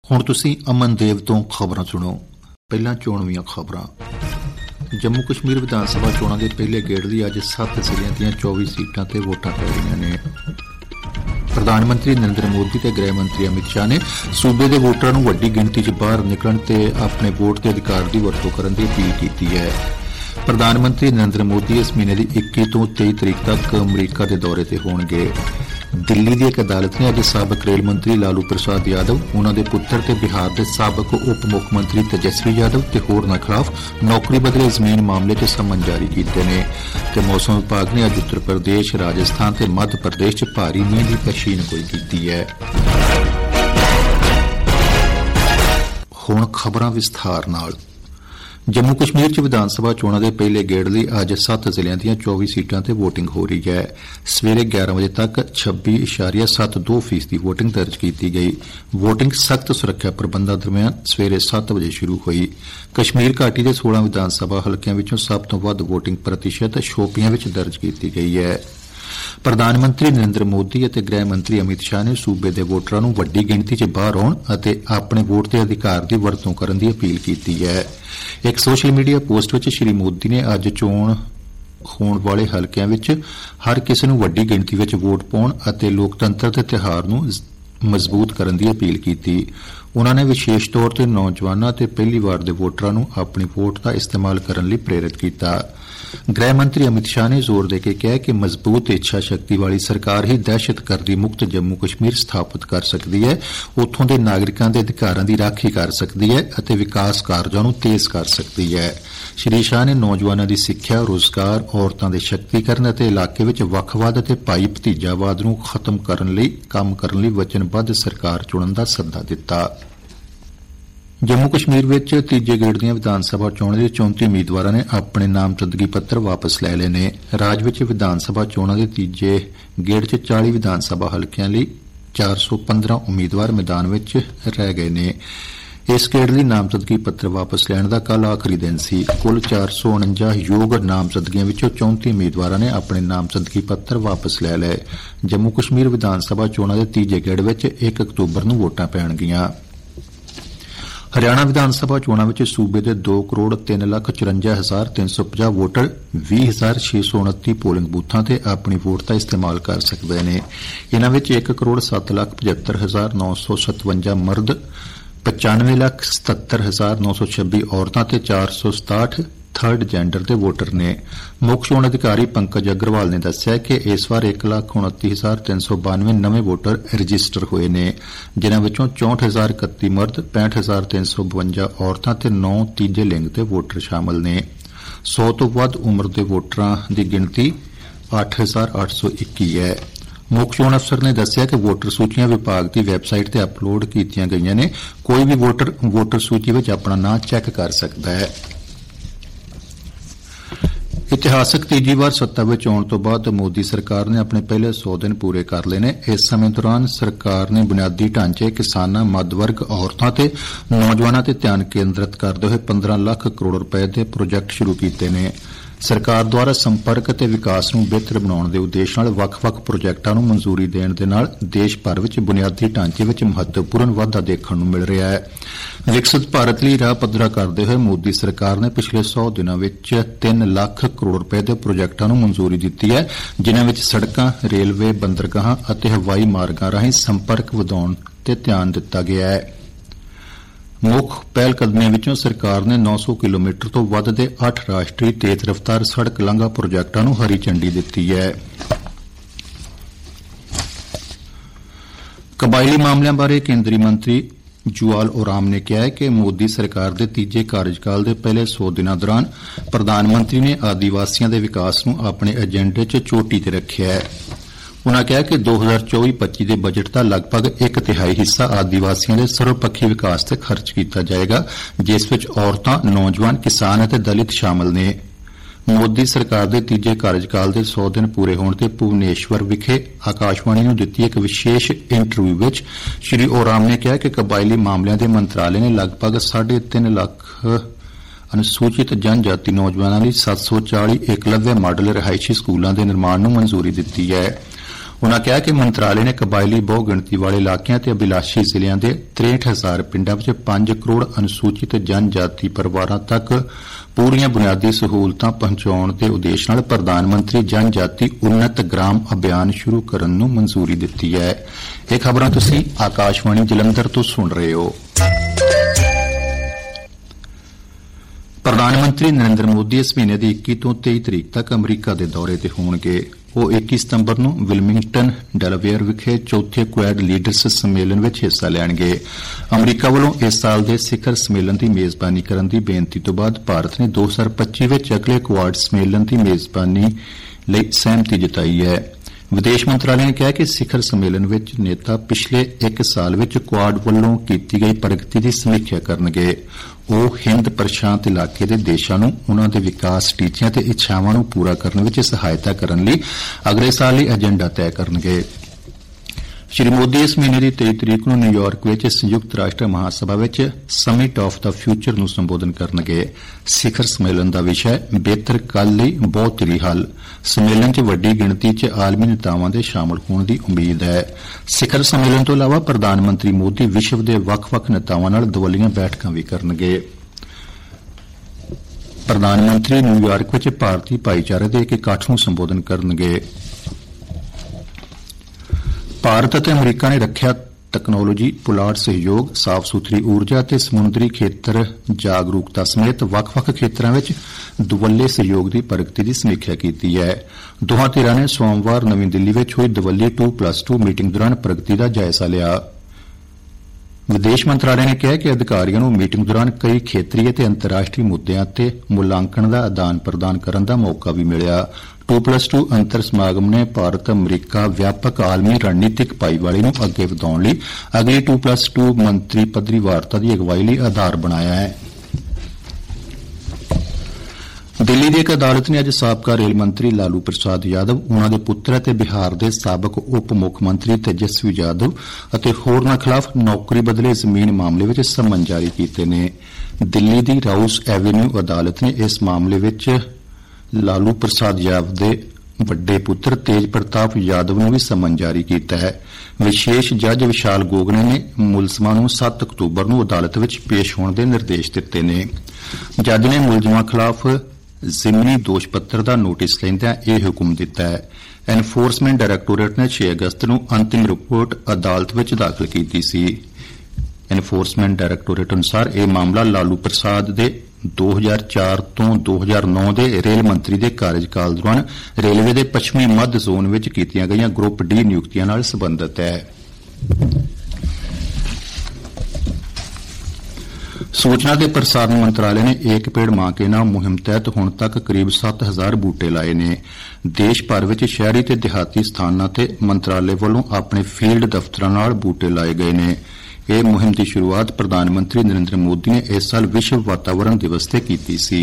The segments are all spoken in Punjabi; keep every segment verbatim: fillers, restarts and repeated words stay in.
ਹੁਣ ਤੁਸੀਂ ਅਮਨ ਦੇਵ ਤੋਂ ਖਬਰਾਂ ਸੁਣੋ। ਪਹਿਲਾਂ ਚੋਣਵੀਆਂ ਖਬਰਾਂ। ਜੰਮੂ ਕਸ਼ਮੀਰ ਵਿਧਾਨ ਸਭਾ ਚੋਣਾਂ ਦੇ ਪਹਿਲੇ ਗੇੜ ਲਈ ਅੱਜ ਸੱਤ ਜ਼ਿਲ੍ਹਿਆਂ ਦੀਆਂ ਚੌਵੀ ਸੀਟਾਂ ਤੇ ਵੋਟਾਂ ਪੈ ਰਹੀਆਂ ਨੇ। ਪ੍ਰਧਾਨ ਮੰਤਰੀ ਨਰਿੰਦਰ ਮੋਦੀ ਤੇ ਗ੍ਰਹਿ ਮੰਤਰੀ ਅਮਿਤ ਸ਼ਾਹ ਨੇ ਸੂਬੇ ਦੇ ਵੋਟਰਾਂ ਨੂੰ ਵੱਡੀ ਗਿਣਤੀ 'ਚ ਬਾਹਰ ਨਿਕਲਣ ਤੇ ਆਪਣੇ ਵੋਟ ਦੇ ਅਧਿਕਾਰ ਦੀ ਵਰਤੋਂ ਕਰਨ ਦੀ ਅਪੀਲ ਕੀਤੀ ਹੈ। ਪ੍ਰਧਾਨ ਮੰਤਰੀ ਨਰਿੰਦਰ ਮੋਦੀ ਇਸ ਮਹੀਨੇ ਦੀ ਇੱਕੀ ਤੋਂ ਤੇਈ ਤਰੀਕ ਤੱਕ ਅਮਰੀਕਾ ਦੇ ਦੌਰੇ ਤੇ ਹੋਣਗੇ। ਦਿੱਲੀ ਦੀ ਇੱਕ ਅਦਾਲਤ ਨੇ ਅੱਜ ਸਾਬਕ ਰੇਲ ਮੰਤਰੀ ਲਾਲੂ ਪ੍ਰਸਾਦ ਯਾਦਵ, ਉਨ੍ਹਾਂ ਦੇ ਪੁੱਤਰ ਤੇ ਬਿਹਾਰ ਦੇ ਸਾਬਕ ਉਪ ਮੁੱਖ ਮੰਤਰੀ ਤੇਜਸਵੀ ਯਾਦਵ ਤੇ ਹੋਰਨਾਂ ਖਿਲਾਫ ਨੌਕਰੀ ਬਦਲੇ ਜ਼ਮੀਨ ਮਾਮਲੇ 'ਚ ਸਮਨ ਜਾਰੀ ਕੀਤੇ ਨੇ ਤੇ ਮੌਸਮ ਵਿਭਾਗ ਨੇ ਅੱਜ ਉੱਤਰ ਪ੍ਰਦੇਸ਼, ਰਾਜਸਥਾਨ ਤੇ ਮੱਧ ਪ੍ਰਦੇਸ਼ 'ਚ ਭਾਰੀ ਮੀਂਹ ਦੀ ਪੇਸ਼ੀਨਗੋਈ ਕੀਤੀ ਹੈ। ਹੁਣ ਖਬਰਾਂ ਵਿਸਥਾਰ ਨਾਲ। ਜੰਮੂ ਕਸ਼ਮੀਰ 'ਚ ਵਿਧਾਨ ਸਭਾ ਚੋਣਾਂ ਦੇ ਪਹਿਲੇ ਗੇੜ ਲਈ ਅੱਜ ਸੱਤ ਜ਼ਿਲ੍ਹਿਆਂ ਦੀਆਂ ਚੌਵੀ ਸੀਟਾਂ ਤੇ ਵੋਟਿੰਗ ਹੋ ਰਹੀ ਹੈ। ਸਵੇਰੇ ਗਿਆਰਾਂ ਵਜੇ ਤੱਕ ਛੱਬੀ ਇਸ਼ਾਰੀਆ ਸੱਤ ਦੋ ਫੀਸਦੀ ਵੋਟਿੰਗ ਦਰਜ ਕੀਤੀ ਗਈ। ਵੋਟਿੰਗ ਸਖਤ ਸੁਰੱਖਿਆ ਪ੍ਰਬੰਧਾਂ ਦਰਮਿਆਨ ਸਵੇਰੇ ਸੱਤ ਵਜੇ ਸ਼ੁਰੂ ਹੋਈ। ਕਸ਼ਮੀਰ ਘਾਟੀ ਦੇ ਸੋਲਾਂ ਵਿਧਾਨ ਸਭਾ ਹਲਕਿਆਂ ਵਿੱਚੋਂ ਸਭ ਤੋਂ ਵੱਧ ਵੋਟਿੰਗ ਪ੍ਰਤੀਸ਼ਤ ਸ਼ੋਪੀਆਂ ਵਿੱਚ ਦਰਜ ਕੀਤੀ ਗਈ ਹੈ। ਪ੍ਰਧਾਨ ਮੰਤਰੀ ਨਰਿੰਦਰ ਮੋਦੀ ਅਤੇ ਗ੍ਰਹਿ ਮੰਤਰੀ ਅਮਿਤ ਸ਼ਾਹ ਨੇ ਸੂਬੇ ਦੇ ਵੋਟਰਾਂ ਨੂੰ ਵੱਡੀ ਗਿਣਤੀ 'ਚ ਬਾਹਰ ਆਉਣ ਅਤੇ ਆਪਣੇ ਵੋਟ ਦੇ ਅਧਿਕਾਰ ਦੀ ਵਰਤੋਂ ਕਰਨ ਦੀ ਅਪੀਲ ਕੀਤੀ ਹੈ। ਇੱਕ ਸੋਸ਼ਲ ਮੀਡੀਆ ਪੋਸਟ ਵਿੱਚ ਸ੍ਰੀ ਮੋਦੀ ਨੇ ਅੱਜ ਚੋਣ ਹੋਣ ਵਾਲੇ ਹਲਕਿਆਂ ਵਿੱਚ ਹਰ ਕਿਸੇ ਨੂੰ ਵੱਡੀ ਗਿਣਤੀ ਵਿੱਚ ਵੋਟ ਪਾਉਣ ਅਤੇ ਲੋਕਤੰਤਰ ਦੇ ਤਿਉਹਾਰ ਨੂੰ ਮਜ਼ਬੂਤ ਕਰਨ ਦੀ ਅਪੀਲ ਕੀਤੀ। ਉਨ੍ਹਾਂ ਨੇ ਵਿਸ਼ੇਸ਼ ਤੌਰ ਤੇ ਨੌਜਵਾਨਾਂ ਅਤੇ ਪਹਿਲੀ ਵਾਰ ਦੇ ਵੋਟਰਾਂ ਨੂੰ ਆਪਣੀ ਵੋਟ ਦਾ ਇਸਤੇਮਾਲ ਕਰਨ ਲਈ ਪ੍ਰੇਰਿਤ ਕੀਤਾ। ਗ੍ਰਹਿ ਮੰਤਰੀ ਅਮਿਤ ਸ਼ਾਹ ਨੇ ਜ਼ੋਰ ਦੇ ਕੇ ਕਿਹਾ ਕਿ ਮਜ਼ਬੂਤ ਇੱਛਾ ਸ਼ਕਤੀ ਵਾਲੀ ਸਰਕਾਰ ਹੀ ਦਹਿਸ਼ਤਗਰਦੀ ਮੁਕਤ ਜੰਮੂ ਕਸ਼ਮੀਰ ਸਥਾਪਿਤ ਕਰ ਸਕਦੀ ਹੈ, ਉੱਥੋਂ ਦੇ ਨਾਗਰਿਕਾਂ ਦੇ ਅਧਿਕਾਰਾਂ ਦੀ ਰਾਖੀ ਕਰ ਸਕਦੀ ਹੈ ਅਤੇ ਵਿਕਾਸ ਕਾਰਜਾਂ ਨੂੰ ਤੇਜ਼ ਕਰ ਸਕਦੀ ਹੈ। ਸ੍ਰੀ ਸ਼ਾਹ ਨੇ ਨੌਜਵਾਨਾਂ ਦੀ ਸਿੱਖਿਆ, ਰੋਜ਼ਗਾਰ, ਔਰਤਾਂ ਦੇ ਸ਼ਕਤੀਕਰਨ ਅਤੇ ਇਲਾਕੇ ਵਿੱਚ ਵੱਖਵਾਦ ਅਤੇ ਭਾਈ ਭਤੀਜਾਵਾਦ ਨੂੰ ਖਤਮ ਕਰਨ ਲਈ ਕੰਮ ਕਰਨ ਲਈ ਵਚਨਬੱਧ ਸਰਕਾਰ ਚੁਣਨ ਦਾ ਸੱਦਾ ਦਿੱਤਾ। ਜੰਮੂ ਕਸ਼ਮੀਰ ਵਿੱਚ ਤੀਜੇ ਗੇੜ ਦੀਆਂ ਵਿਧਾਨ ਸਭਾ ਚੋਣਾਂ ਦੇ ਚੌਂਤੀ ਉਮੀਦਵਾਰਾਂ ਨੇ ਆਪਣੇ ਨਾਮਜ਼ਦਗੀ ਪੱਤਰ ਵਾਪਸ ਲੈ ਲਏ ਨੇ। ਰਾਜ ਵਿੱਚ ਵਿਧਾਨ ਸਭਾ ਚੋਣਾਂ ਦੇ ਤੀਜੇ ਗੇੜ 'ਚ ਚਾਲੀ ਵਿਧਾਨ ਸਭਾ ਹਲਕਿਆਂ ਲਈ ਚਾਰ ਸੌ ਪੰਦਰਾਂ ਉਮੀਦਵਾਰ ਮੈਦਾਨ ਵਿੱਚ ਰਹਿ ਗਏ ਨੇ। ਇਸ ਗੇੜ ਲਈ ਨਾਮਜ਼ਦਗੀ ਪੱਤਰ ਵਾਪਸ ਲੈਣ ਦਾ ਕੱਲ੍ਹ ਆਖਰੀ ਦਿਨ ਸੀ। ਕੁੱਲ ਚਾਰ ਸੌ ਉਣੰਜਾ ਯੋਗ ਨਾਮਜ਼ਦਗੀਆਂ ਵਿੱਚੋਂ ਚੌਂਤੀ ਉਮੀਦਵਾਰਾਂ ਨੇ ਆਪਣੇ ਨਾਮਜ਼ਦਗੀ ਪੱਤਰ ਵਾਪਸ ਲੈ ਲਏ। ਜੰਮੂ ਕਸ਼ਮੀਰ ਵਿਧਾਨ ਸਭਾ ਚੋਣਾਂ ਦੇ ਤੀਜੇ ਗੇੜ ਵਿੱਚ ਇੱਕ ਅਕਤੂਬਰ ਨੂੰ ਵੋਟਾਂ ਪੈਣਗੀਆਂ। ਹਰਿਆਣਾ ਵਿਧਾਨ ਸਭਾ ਚੋਣਾਂ ਵਿੱਚ ਸੂਬੇ ਦੇ ਦੋ ਕਰੋੜ ਤਿੰਨ ਲੱਖ ਚੁਰੰਜਾ ਹਜ਼ਾਰ ਤਿੰਨ ਸੌ ਪੰਜਾਹ ਵੋਟਰ ਵੀਹ ਹਜ਼ਾਰ ਛੇ ਸੌ ਉਨੱਤੀ ਪੋਲਿੰਗ ਬੂਥਾਂ ਤੇ ਆਪਣੀ ਵੋਟ ਦਾ ਇਸਤੇਮਾਲ ਕਰ ਸਕਦੇ ਨੇ। ਇਨ੍ਹਾਂ ਵਿੱਚ ਇੱਕ ਕਰੋੜ ਸੱਤ ਲੱਖ ਪਝੱਤਰ ਹਜ਼ਾਰ ਨੌ ਸੌ ਸਤਵੰਜਾ ਮਰਦ, ਪਚਾਨਵੇਂ ਲੱਖ ਸਤੱਤਰ ਹਜ਼ਾਰ ਨੌ ਸੌ ਛੱਬੀ ਔਰਤਾਂ ਤੇ ਚਾਰ ਸੌ ਸਤਾਹਠ ਥਰਡ ਜੈਂਡਰ ਦੇ ਵੋਟਰ ਨੇ। ਮੁੱਖ ਚੋਣ ਅਧਿਕਾਰੀ ਪੰਕਜ ਅਗਰਵਾਲ ਨੇ ਦੱਸਿਆ ਕਿ ਇਸ ਵਾਰ ਇੱਕ ਲੱਖ ਉਨੱਤੀ ਹਜ਼ਾਰ ਤਿੰਨ ਸੌ ਬਾਨਵੇਂ ਨਵੇਂ ਵੋਟਰ ਰਜਿਸਟਰ ਹੋਏ ਨੇ, ਜਿਨ੍ਹਾਂ ਵਿੱਚੋਂ ਚੌਂਹਠ ਹਜ਼ਾਰ ਇਕੱਤੀ ਮਰਦ, ਪੈਂਹਠ ਹਜ਼ਾਰ ਤਿੰਨ ਸੌ ਬਵੰਜਾ ਔਰਤਾਂ ਤੇ ਨੌ ਤੀਜੇ ਲਿੰਗ ਦੇ ਵੋਟਰ ਸ਼ਾਮਲ ਨੇ। ਸੌ ਤੋਂ ਵੱਧ ਉਮਰ ਦੇ ਵੋਟਰਾਂ ਦੀ ਗਿਣਤੀ ਅੱਠ ਹਜ਼ਾਰ ਅੱਠ ਸੌ ਇੱਕੀ ਹੈ। ਮੁੱਖ ਚੋਣ ਅਫਸਰ ਨੇ ਦੱਸਿਆ ਕਿ ਵੋਟਰ ਸੂਚੀਆਂ ਵਿਭਾਗ ਦੀ ਵੈਬਸਾਈਟ ਤੇ ਅਪਲੋਡ ਕੀਤੀਆਂ ਗਈਆਂ ਨੇ। ਕੋਈ ਵੀ ਵੋਟਰ ਵੋਟਰ ਸੂਚੀ ਵਿੱਚ ਆਪਣਾ ਨਾਂ ਚੈੱਕ ਕਰ ਸਕਦਾ ਹੈ। ਇਤਿਹਾਸਕ ਤੀਜੀ ਵਾਰ ਸੱਤਾ ਵਿੱਚ ਆਉਣ ਤੋਂ ਬਾਅਦ ਮੋਦੀ ਸਰਕਾਰ ਨੇ ਆਪਣੇ ਪਹਿਲੇ ਸੌ ਦਿਨ ਪੂਰੇ ਕਰ ਲਏ ਨੇ। ਇਸ ਸਮੇਂ ਦੌਰਾਨ ਸਰਕਾਰ ਨੇ ਬੁਨਿਆਦੀ ਢਾਂਚੇ, ਕਿਸਾਨਾਂ, ਮੱਧ ਵਰਗ, ਔਰਤਾਂ ਤੇ ਨੌਜਵਾਨਾਂ ਤੇ ਧਿਆਨ ਕੇਂਦਰਿਤ ਕਰਦੇ ਹੋਏ ਪੰਦਰਾਂ ਲੱਖ ਕਰੋੜ ਰੁਪਏ ਦੇ ਪ੍ਰੋਜੈਕਟ ਸ਼ੁਰੂ ਕੀਤੇ ਨੇ। ਸਰਕਾਰ ਦੁਆਰਾ ਸੰਪਰਕ ਅਤੇ ਵਿਕਾਸ ਨੂੰ ਬਿਹਤਰ ਬਣਾਉਣ ਦੇ ਉਦੇਸ਼ ਨਾਲ ਵੱਖ-ਵੱਖ ਪ੍ਰੋਜੈਕਟਾਂ ਨੂੰ ਮਨਜ਼ੂਰੀ ਦੇਣ ਦੇ ਨਾਲ ਦੇਸ਼ ਭਰ ਵਿੱਚ ਬੁਨਿਆਦੀ ਢਾਂਚੇ ਵਿੱਚ ਮਹੱਤਵਪੂਰਨ ਵਾਧਾ ਦੇਖਣ ਨੂੰ ਮਿਲ ਰਿਹਾ ਹੈ। ਵਿਕਸਿਤ ਭਾਰਤ ਲਈ ਰਾਹ ਪੱਧਰਾ ਕਰਦੇ ਹੋਏ ਮੋਦੀ ਸਰਕਾਰ ਨੇ ਪਿਛਲੇ ਸੌ ਦਿਨਾਂ ਵਿੱਚ ਤਿੰਨ ਲੱਖ ਕਰੋੜ ਰੁਪਏ ਦੇ ਪ੍ਰੋਜੈਕਟਾਂ ਨੂੰ ਮਨਜ਼ੂਰੀ ਦਿੱਤੀ ਹੈ, ਜਿਨ੍ਹਾਂ ਵਿੱਚ ਸੜਕਾਂ, ਰੇਲਵੇ, ਬੰਦਰਗਾਹਾਂ ਅਤੇ ਹਵਾਈ ਮਾਰਗਾਂ ਰਾਹੀਂ ਸੰਪਰਕ ਵਧਾਉਣ ਤੇ ਧਿਆਨ ਦਿੱਤਾ ਗਿਆ ਹੈ। ਮੁੱਖ ਪਹਿਲਕਦਮੀਆਂ ਵਿੱਚੋਂ ਸਰਕਾਰ ਨੇ ਨੌ ਸੌ ਕਿਲੋਮੀਟਰ ਤੋਂ ਵੱਧ ਦੇ ਅੱਠ ਰਾਸ਼ਟਰੀ ਤੇਜ਼ ਰਫ਼ਤਾਰ ਸੜਕ ਲਾਂਘਾ ਪ੍ਰੋਜੈਕਟਾਂ ਨੂੰ ਹਰੀ ਝੰਡੀ ਦਿੱਤੀ ਹੈ। ਕਬਾਇਲੀ ਮਾਮਲਿਆਂ ਬਾਰੇ ਕੇਂਦਰੀ ਮੰਤਰੀ ਜੁਆਲ ਓਰਾਮ ਨੇ ਕਿਹਾ ਹੈ ਕਿ ਮੋਦੀ ਸਰਕਾਰ ਦੇ ਤੀਜੇ ਕਾਰਜਕਾਲ ਦੇ ਪਹਿਲੇ ਸੌ ਦਿਨਾਂ ਦੌਰਾਨ ਪ੍ਰਧਾਨ ਮੰਤਰੀ ਨੇ ਆਦੀਵਾਸੀਆਂ ਦੇ ਵਿਕਾਸ ਨੂੰ ਆਪਣੇ ਏਜੰਡੇ 'ਚ ਚੋਟੀ ਤੇ ਰੱਖਿਆ ਹੈ। ਉਨ੍ਹਾਂ ਕਿਹਾ ਕਿ ਦੋ ਹਜ਼ਾਰ ਚੌਵੀ ਪੱਚੀ ਦੇ ਬਜਟ ਦਾ ਲਗਭਗ ਇੱਕ ਤਿਹਾਈ ਹਿੱਸਾ ਆਦੀਵਾਸੀਆਂ ਦੇ ਸਰਵਪੱਖੀ ਵਿਕਾਸ ਤੇ ਖਰਚ ਕੀਤਾ ਜਾਏਗਾ, ਜਿਸ ਵਿੱਚ ਔਰਤਾਂ, ਨੌਜਵਾਨ, ਕਿਸਾਨ ਅਤੇ ਦਲਿਤ ਸ਼ਾਮਲ ਨੇ। ਮੋਦੀ ਸਰਕਾਰ ਦੇ ਤੀਜੇ ਕਾਰਜਕਾਲ ਦੇ ਸੌ ਦਿਨ ਪੂਰੇ ਹੋਣ ਤੇ ਭੁਵਨੇਸ਼ਵਰ ਵਿਖੇ ਆਕਾਸ਼ਵਾਣੀ ਨੂੰ ਦਿੱਤੀ ਇੱਕ ਵਿਸ਼ੇਸ਼ ਇੰਟਰਵਿਊ ਵਿੱਚ ਸ੍ਰੀ ਓਰਾਮ ਨੇ ਕਿਹਾ ਕਿ ਕਬਾਇਲੀ ਮਾਮਲਿਆਂ ਦੇ ਮੰਤਰਾਲੇ ਨੇ ਲਗਭਗ ਸਾਢੇ ਤਿੰਨ ਲੱਖ ਅਨੁਸੂਚਿਤ ਜਨਜਾਤੀ ਨੌਜਵਾਨਾਂ ਲਈ ਸੱਤ ਸੌ ਚਾਲੀ ਏਕਲਵਯ ਮਾਡਲ ਰਿਹਾਇਸ਼ੀ ਸਕੂਲਾਂ ਦੇ ਨਿਰਮਾਣ ਨੂੰ ਮਨਜ਼ੂਰੀ ਦਿੱਤੀ ਹੈ। ਉਨੂਾਂ ਕਿਹਾ ਕਿ ਮੰਤਰਾਲੇ ਨੇ ਕਬਾਇਲੀ ਬਹੁ ਗਿਣਤੀ ਵਾਲੇ ਇਲਾਕਿਆਂ ਤੇ ਅਭਿਲਾਸ਼ੀ ਜ਼ਿਲ੍ਹਿਆਂ ਦੇ ਤਰੇਹਠ ਹਜ਼ਾਰ ਪਿੰਡਾਂ ਵਿੱਚ ਪੰਜ ਕਰੋੜ ਅਨੁਸੂਚਿਤ ਜਨਜਾਤੀ ਪਰਿਵਾਰਾਂ ਤੱਕ ਪੂਰੀਆਂ ਬੁਨਿਆਦੀ ਸਹੂਲਤਾਂ ਪਹੁੰਚਾਉਣ ਦੇ ਉਦੇਸ਼ ਨਾਲ ਪ੍ਰਧਾਨ ਮੰਤਰੀ ਜਨਜਾਤੀ ਉੱਨਤ ਗ੍ਰਾਮ ਅਭਿਆਨ ਸ਼ੁਰੂ ਕਰਨ ਨੂੰ ਮਨਜ਼ੂਰੀ ਦਿੱਤੀ ਹੈ। ਇਹ ਖਬਰਾਂ ਤੁਸੀਂ ਆਕਾਸ਼ਵਾਣੀ ਜਲੰਧਰ ਤੋਂ ਸੁਣ ਰਹੇ ਹੋ। ਪ੍ਰਧਾਨ ਮੰਤਰੀ ਨਰਿੰਦਰ ਮੋਦੀ ਇਸ ਮਹੀਨੇ ਦੀ ਇੱਕੀ ਤੋਂ ਤੇਈ ਤਰੀਕ ਤੱਕ ਅਮਰੀਕਾ ਦੇ ਦੌਰੇ ਤੇ ਹੋਣਗੇ। ਉਹ ਇੱਕੀ ਸਤੰਬਰ ਨੂੰ ਵਿਲਮਿੰਗਟਨ, ਡੈਲਾਵੇਅਰ ਵਿਖੇ ਚੌਥੇ ਕੁਐਡ ਲੀਡਰਸ ਸੰਮੇਲਨ ਵਿੱਚ ਹਿੱਸਾ ਲੈਣਗੇ। ਅਮਰੀਕਾ ਵੱਲੋਂ ਇਸ ਸਾਲ ਦੇ ਸਿਖਰ ਸੰਮੇਲਨ ਦੀ ਮੇਜ਼ਬਾਨੀ ਕਰਨ ਦੀ ਬੇਨਤੀ ਤੋਂ ਬਾਅਦ ਭਾਰਤ ਨੇ ਦੋ ਹਜ਼ਾਰ ਪੱਚੀ ਵਿੱਚ ਅਗਲੇ ਕੁਆਡ ਸੰਮੇਲਨ ਦੀ ਮੇਜ਼ਬਾਨੀ ਲਈ ਸਹਿਮਤੀ ਜਤਾਈ ਹੈ। ਵਿਦੇਸ਼ ਮੰਤਰਾਲੇ ਨੇ ਕਿਹਾ ਕਿ ਸਿਖਰ ਸੰਮੇਲਨ ਵਿੱਚ ਨੇਤਾ ਪਿਛਲੇ ਇੱਕ ਸਾਲ ਵਿੱਚ ਕੁਆਡ ਵੱਲੋਂ ਕੀਤੀ ਗਈ ਪ੍ਰਗਤੀ ਦੀ ਸਮੀਖਿਆ ਕਰਨਗੇ। ਉਹ ਹਿੰਦ ਪ੍ਰਸ਼ਾਂਤ ਇਲਾਕੇ ਦੇ ਦੇਸ਼ਾਂ ਨੂੰ ਉਨੂਾਂ ਦੇ ਵਿਕਾਸ ਟੀਚਿਆਂ ਤੇ ਇੱਛਾਵਾਂ ਨੂੰ ਪੂਰਾ ਕਰਨ ਵਿੱਚ ਸਹਾਇਤਾ ਕਰਨ ਲਈ ਅਗਲੇ ਸਾਲ ਲਈ ਏਜੰਡਾ ਤੈਅ ਕਰਨਗੇ। ਸ਼੍ਰੀ ਮੋਦੀ ਇਸ ਮਹੀਨੇ ਦੀ ਤੇਈ ਤਰੀਕ ਨੂੰ ਨਿਊਯਾਰਕ ਵਿੱਚ ਸੰਯੁਕਤ ਰਾਸ਼ਟਰ ਮਹਾਸਭਾ ਵਿੱਚ ਸਮਿਟ ਆਫ ਦਾ ਫਿਊਚਰ ਨੂੰ ਸੰਬੋਧਨ ਕਰਨਗੇ। ਸਿਖਰ ਸੰਮੇਲਨ ਦਾ ਵਿਸ਼ਾ ਹੈ ਬਿਹਤਰ ਕੱਲ੍ਹ ਲਈ ਬਹੁਤਰੀ ਹੱਲ। ਸੰਮੇਲਨ ਚ ਵੱਡੀ ਗਿਣਤੀ ਚ ਆਲਮੀ ਨੇਤਾਵਾਂ ਦੇ ਸ਼ਾਮਲ ਹੋਣ ਦੀ ਉਮੀਦ ਹੈ। ਸਿਖਰ ਸੰਮੇਲਨ ਤੋਂ ਇਲਾਵਾ ਪ੍ਰਧਾਨ ਮੰਤਰੀ ਮੋਦੀ ਵਿਸ਼ਵ ਦੇ ਵੱਖ-ਵੱਖ ਨੇਤਾਵਾਂ ਨਾਲ ਦਵੱਲੀਆਂ ਬੈਠਕਾਂ ਵੀ ਕਰਨਗੇ। ਪ੍ਰਧਾਨ ਮੰਤਰੀ ਨਿਊਯਾਰਕ ਵਿੱਚ ਭਾਰਤੀ ਭਾਈਚਾਰੇ ਦੇ ਇੱਕ ਇਕੱਠ ਨੂੰ ਸੰਬੋਧਨ ਕਰਨਗੇ। ਭਾਰਤ ਅਤੇ ਅਮਰੀਕਾ ਨੇ ਰੱਖਿਆ ਤਕਨਾਲੋਜੀ, ਪੁਲਾੜ ਸਹਿਯੋਗ, ਸਾਫ਼ ਸੁਥਰੀ ਊਰਜਾ ਅਤੇ ਸਮੁੰਦਰੀ ਖੇਤਰ ਜਾਗਰੂਕਤਾ ਸਮੇਤ ਵੱਖ-ਵੱਖ ਖੇਤਰਾਂ ਵਿੱਚ ਦੁਵੱਲੇ ਸਹਿਯੋਗ ਦੀ ਪ੍ਰਗਤੀ ਦੀ ਸਮੀਖਿਆ ਕੀਤੀ ਹੈ। ਦੋਹਾਂ ਧਿਰਾਂ ਨੇ ਸੋਮਵਾਰ ਨਵੀਂ ਦਿੱਲੀ ਵਿੱਚ ਹੋਈ ਦੁਵੱਲੀ ਟੂ ਪਲੱਸ ਟੂ ਮੀਟਿੰਗ ਦੌਰਾਨ ਪ੍ਰਗਤੀ ਦਾ ਜਾਇਜ਼ਾ ਲਿਆ। ਵਿਦੇਸ਼ ਮੰਤਰਾਲੇ ਨੇ ਕਿਹਾ ਕਿ ਅਧਿਕਾਰੀਆਂ ਨੂੰ ਮੀਟਿੰਗ ਦੌਰਾਨ ਕਈ ਖੇਤਰੀ ਅਤੇ ਅੰਤਰਰਾਸ਼ਟਰੀ ਮੁੱਦਿਆਂ ਤੇ ਮੁਲਾਂਕਣ ਦਾ ਆਦਾਨ ਪ੍ਰਦਾਨ ਕਰਨ ਦਾ ਮੌਕਾ ਵੀ ਮਿਲਿਆ। ਟੂ ਪਲੱਸ ਟੂ ਅੰਤਰ ਸਮਾਗਮ ਨੇ ਭਾਰਤ ਅਮਰੀਕਾ ਵਿਆਪਕ ਆਲਮੀ ਰਣਨੀਤਿਕ ਭਾਈਵਾਲੀ ਨੂੰ ਅੱਗੇ ਵਧਾਉਣ ਲਈ ਅਗਲੀ ਟੂ ਪਲੱਸ ਟੂ ਮੰਤਰੀ ਪੱਧਰੀ ਵਾਰਤਾ ਦੀ ਅਗਵਾਈ ਲਈ ਆਧਾਰ ਬਣਾਇਆ ਹੈ। ਦਿੱਲੀ ਦੀ ਇੱਕ ਅਦਾਲਤ ਨੇ ਅੱਜ ਸਾਬਕਾ ਰੇਲ ਮੰਤਰੀ ਲਾਲੂ ਪ੍ਰਸਾਦ ਯਾਦਵ, ਉਨੂਾਂ ਦੇ ਪੁੱਤਰ ਅਤੇ ਬਿਹਾਰ ਦੇ ਸਾਬਕ ਉਪ ਮੁੱਖ ਮੰਤਰੀ ਤੇਜਸਵੀ ਯਾਦਵ ਅਤੇ ਹੋਰਨਾਂ ਖਿਲਾਫ਼ ਨੌਕਰੀ ਬਦਲੇ ਜ਼ਮੀਨ ਮਾਮਲੇ ਵਿੱਚ ਸੰਮਨ ਜਾਰੀ ਕੀਤੇ ਨੇ। ਦਿੱਲੀ ਦੀ ਰਾਉਸ ਐਵੀਨਿਊ ਅਦਾਲਤ ਨੇ ਇਸ ਮਾਮਲੇ ਵਿੱਚ ਲਾਲੂ ਪ੍ਰਸਾਦ ਯਾਦਵ ਦੇ ਵੱਡੇ ਪੁੱਤਰ ਤੇਜ ਪ੍ਰਤਾਪ ਯਾਦਵ ਨੂੰ ਵੀ ਸੰਮਨ ਜਾਰੀ ਕੀਤਾ ਹੈ। ਵਿਸ਼ੇਸ਼ ਜੱਜ ਵਿਸ਼ਾਲ ਗੋਗਨੇ ਨੇ ਮੁਲਜ਼ਮਾਂ ਨੂੰ ਸੱਤ ਅਕਤੂਬਰ ਨੂੰ ਅਦਾਲਤ ਵਿੱਚ ਪੇਸ਼ ਹੋਣ ਦੇ ਨਿਰਦੇਸ਼ ਦਿੱਤੇ ਨੇ। ਜੱਜ ਨੇ ਮੁਲਜ਼ਮਾਂ ਖਿਲਾਫ਼ ਜ਼ਿਮਨੀ ਦੋਸ਼ ਪੱਤਰ ਦਾ ਨੋਟਿਸ ਲੈਂਦਿਆਂ ਇਹ ਹੁਕਮ ਦਿੱਤਾ ਹੈ। ਐਨਫੋਰਸਮੈਂਟ ਡਾਇਰੈਕਟੋਰੇਟ ਨੇ ਛੇ ਅਗਸਤ ਨੂੰ ਅੰਤਿਮ ਰਿਪੋਰਟ ਅਦਾਲਤ ਵਿੱਚ ਦਾਖਲ ਕੀਤੀ ਸੀ। ਐਨਫੋਰਸਮੈਂਟ ਡਾਇਰੈਕਟੋਰੇਟ ਅਨੁਸਾਰ ਇਹ ਮਾਮਲਾ ਲਾਲੂ ਪ੍ਰਸਾਦ ਦੇ ਦੋ ਹਜ਼ਾਰ ਚਾਰ ਤੋਂ ਦੋ ਹਜ਼ਾਰ ਨੌ ਦੇ ਰੇਲ ਮੰਤਰੀ ਦੇ ਕਾਰਜਕਾਲ ਦੌਰਾਨ ਰੇਲਵੇ ਦੇ ਪੱਛਮੀ ਮੱਧ ਜ਼ੋਨ ਵਿੱਚ ਕੀਤੀਆਂ ਗਈਆਂ ਗਰੁੱਪ ਡੀ ਨਿਯੁਕਤੀਆਂ ਨਾਲ ਸਬੰਧਤ ਹੈ। ਸੂਚਨਾ ਤੇ ਪ੍ਰਸਾਰਣ ਮੰਤਰਾਲੇ ਨੇ ਏਕ ਪੇੜ ਮਾਂ ਕੇ ਨਾਮ ਮੁਹਿੰਮ ਤਹਿਤ ਹੁਣ ਤੱਕ ਕਰੀਬ ਸੱਤ ਹਜ਼ਾਰ ਬੂਟੇ ਲਾਏ ਨੇ। ਦੇਸ਼ ਭਰ ਵਿੱਚ ਸ਼ਹਿਰੀ ਤੇ ਦਿਹਾਤੀ ਸਥਾਨਾਂ ਤੇ ਮੰਤਰਾਲੇ ਵੱਲੋਂ ਆਪਣੇ ਫੀਲਡ ਦਫ਼ਤਰਾਂ ਨਾਲ ਬੂਟੇ ਲਾਏ ਗਏ ਨੇ। ਇਹ ਮੁਹਿੰਮ ਦੀ ਸ਼ੁਰੂਆਤ ਪ੍ਰਧਾਨ ਮੰਤਰੀ ਨਰਿੰਦਰ ਮੋਦੀ ਨੇ ਇਸ ਸਾਲ ਵਿਸ਼ਵ ਵਾਤਾਵਰਣ ਦਿਵਸ ਤੇ ਕੀਤੀ ਸੀ।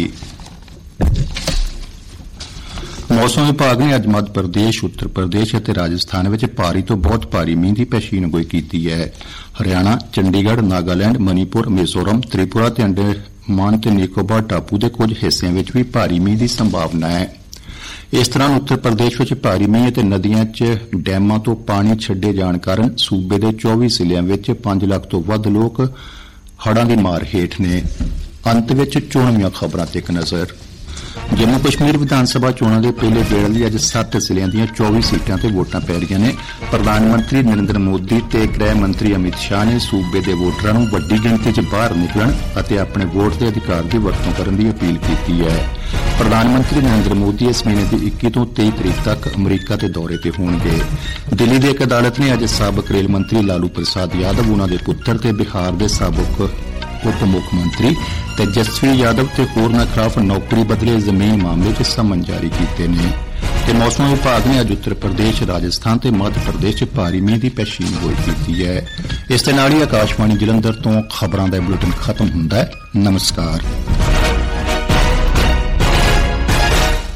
ਮੌਸਮ ਵਿਭਾਗ ਨੇ ਅੱਜ ਮੱਧ ਪ੍ਰਦੇਸ਼, ਉੱਤਰ ਪ੍ਰਦੇਸ਼ ਅਤੇ ਰਾਜਸਥਾਨ ਵਿੱਚ ਭਾਰੀ ਤੋਂ ਬਹੁਤ ਭਾਰੀ ਮੀਂਹ ਦੀ ਪੇਸ਼ੀਨਗੋਈ ਕੀਤੀ ਹੈ। ਹਰਿਆਣਾ, ਚੰਡੀਗੜ੍ਹ, ਨਾਗਾਲੈਂਡ, ਮਨੀਪੁਰ, ਮਿਜ਼ੋਰਮ, ਤ੍ਰਿਪੁਰਾ ਤੇ ਅੰਡੇਮਾਨ ਤੇ ਨਿਕੋਬਾਰ ਟਾਪੂ ਦੇ ਕੁਝ ਹਿੱਸਿਆਂ ਵਿੱਚ ਵੀ ਭਾਰੀ ਮੀਂਹ ਦੀ ਸੰਭਾਵਨਾ ਹੈ। ਇਸ ਤਰ੍ਹਾਂ ਉੱਤਰ ਪ੍ਰਦੇਸ਼ ਵਿੱਚ ਭਾਰੀ ਮੀਂਹ ਅਤੇ ਨਦੀਆਂ 'ਚ ਡੈਮਾਂ ਤੋਂ ਪਾਣੀ ਛੱਡੇ ਜਾਣ ਕਾਰਨ ਸੂਬੇ ਦੇ ਚੌਵੀ ਜ਼ਿਲ੍ਹਿਆਂ ਵਿੱਚ ਪੰਜ ਲੱਖ ਤੋਂ ਵੱਧ ਲੋਕ ਹੜ੍ਹਾਂ ਦੀ ਮਾਰ ਹੇਠ ਨੇ। ਅੰਤ ਵਿੱਚ ਚੋਣਵੀਆਂ ਖਬਰਾਂ ਤੇ ਇੱਕ ਨਜ਼ਰ। ਜੰਮੂ ਕਸ਼ਮੀਰ ਵਿਧਾਨ ਸਭਾ ਚੋਣਾਂ ਦੇ ਪਹਿਲੇ ਗੇੜ ਲਈ ਅੱਜ ਸੱਤ ਜ਼ਿਲ੍ਹਿਆਂ ਦੀਆਂ ਚੌਵੀ ਸੀਟਾਂ ਤੇ ਵੋਟਾਂ ਪੈ ਰਹੀਆਂ ਨੇ। ਪ੍ਰਧਾਨ ਮੰਤਰੀ ਨਰਿੰਦਰ ਮੋਦੀ ਤੇ ਗ੍ਰਹਿ ਮੰਤਰੀ ਅਮਿਤ ਸ਼ਾਹ ਨੇ ਸੂਬੇ ਦੇ ਵੋਟਰਾਂ ਨੂੰ ਵੱਡੀ ਗਿਣਤੀ 'ਚ ਬਾਹਰ ਨਿਕਲਣ ਅਤੇ ਆਪਣੇ ਵੋਟ ਦੇ ਅਧਿਕਾਰ ਦੀ ਵਰਤੋਂ ਕਰਨ ਦੀ ਅਪੀਲ ਕੀਤੀ ਹੈ। ਪ੍ਰਧਾਨ ਮੰਤਰੀ ਨਰਿੰਦਰ ਮੋਦੀ ਇਸ ਮਹੀਨੇ ਦੀ ਇੱਕੀ ਤੋਂ ਤੇਈ ਤਰੀਕ ਤੱਕ ਅਮਰੀਕਾ ਦੇ ਦੌਰੇ ਤੇ ਹੋਣਗੇ। ਦਿੱਲੀ ਦੀ ਇੱਕ ਅਦਾਲਤ ਨੇ ਅੱਜ ਸਾਬਕ ਰੇਲ ਮੰਤਰੀ ਲਾਲੂ ਪ੍ਰਸਾਦ ਯਾਦਵ, ਉਨੂਾਂ ਦੇ ਪੁੱਤਰ ਤੇ ਬਿਹਾਰ ਦੇ ਸਾਬਕ ਉਪ ਮੁੱਖ ਮੰਤਰੀ ਤੇਜਸਵੀ ਯਾਦਵ ਤੇ ਹੋਰਨਾਂ ਖਿਲਾਫ਼ ਨੌਕਰੀ ਬਦਲੇ ਜ਼ਮੀਨ ਮਾਮਲੇ 'ਚ ਸੰਮਨ ਜਾਰੀ ਕੀਤੇ ਨੇ। ਤੇ ਮੌਸਮ ਵਿਭਾਗ ਨੇ ਅੱਜ ਉੱਤਰ ਪ੍ਰਦੇਸ਼, ਰਾਜਸਥਾਨ ਤੇ ਮੱਧ ਪ੍ਰਦੇਸ਼ 'ਚ ਭਾਰੀ ਮੀਂਹ ਦੀ ਪੇਸ਼ੀਨਗੋਈ ਕੀਤੀ ਹੈ। ਇਸ ਦੇ ਨਾਲ ਹੀ ਆਕਾਸ਼ਵਾਣੀ ਜਲੰਧਰ ਤੋਂ ਖਬਰਾਂ ਦਾ ਬੁਲੇਟਿਨ ਖਤਮ ਹੁੰਦਾ ਹੈ। ਨਮਸਕਾਰ।